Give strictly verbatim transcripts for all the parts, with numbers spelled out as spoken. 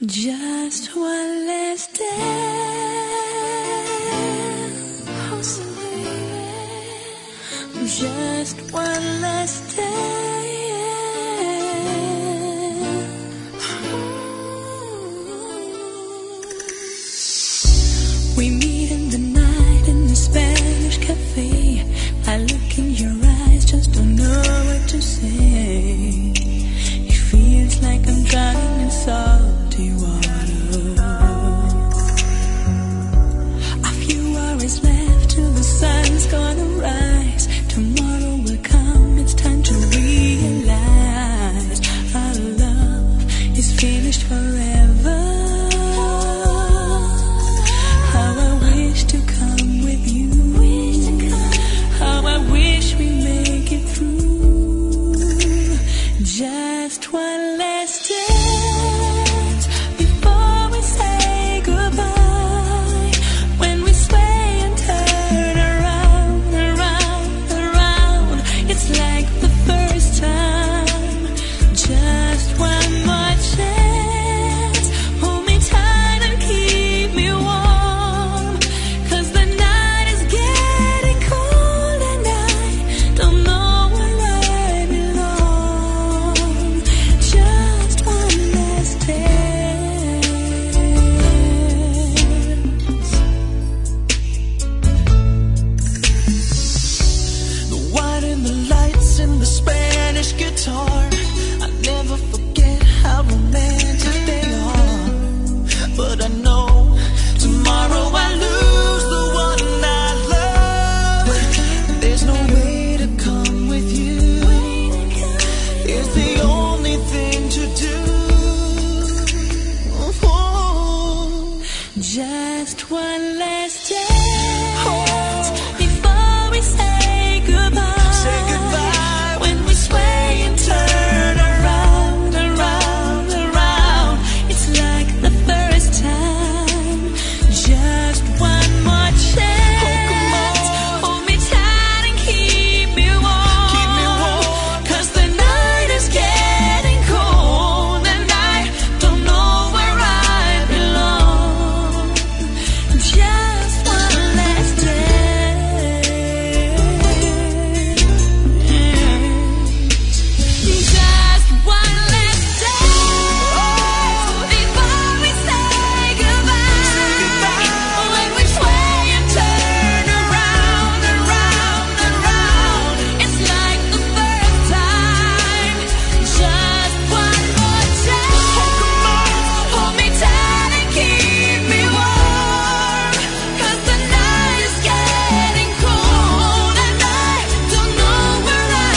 Just one last dance, just one last dance. We meet in the night in the Spanish cafe. I look in your eyes, just don't know what to say. It feels like I'm drowning in salty water. A few hours left till the sun's gonna rise. Tomorrow will come, it's time to realize our love is finished forever. How I wish to come with you. How I wish we make it through. Just one last dance before we say goodbye. When we sway and turn around, around, around, it's like the first time. Just one more chance. Hold me tight and keep me warm, 'cause the night is getting cold and I don't know where I belong. Just one last dance. The wine and the lights and the Spanish guitar, I never forget how romantic they are. But I know tomorrow I lose the one I love. There's no way to come with you. It's the only thing to do. Just one last dance before we say goodbye. Say goodbye. When we sway and turn around, around, around, it's like the first time. Just one more chance. Hold me tight and keep me warm. Keep me warm. 'Cause the night is getting cold and I don't know where I belong. Just one last dance. Just one last dance before we say goodbye. When we sway and turn around, around, around, it's like the first time. Just one more chance. Hold me tight and keep me warm, 'cause the night is getting cold and I don't know where I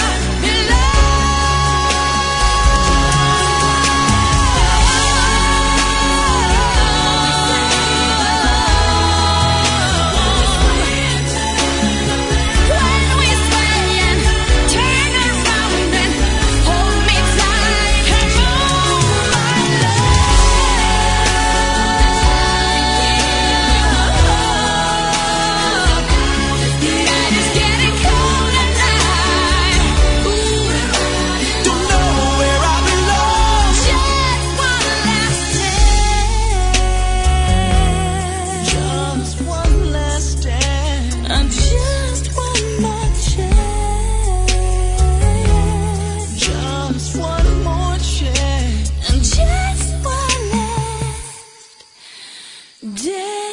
When we sway and turn around and hold me tight, oh my love. The night is getting cold and I Don't know where I belong. just one last dance. Just one last dance. And just one more chance. Just one more chance. And just one last dance.